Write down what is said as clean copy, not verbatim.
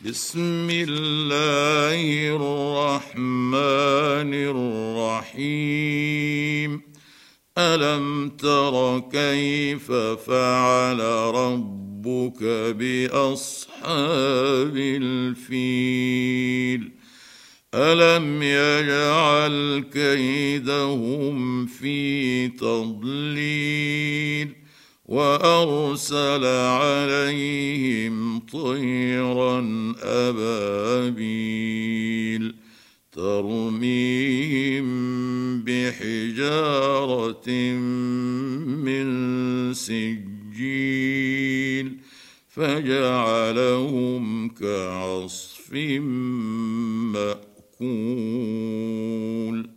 بسم الله الرحمن الرحيم. ألم تر كيف فعل ربك بأصحاب الفيل؟ ألم يجعل كيدهم في تضليل وأرسل عليهم طيرا أبابيل ترميهم بحجارة من سجيل فجعلهم كعصف مأكول.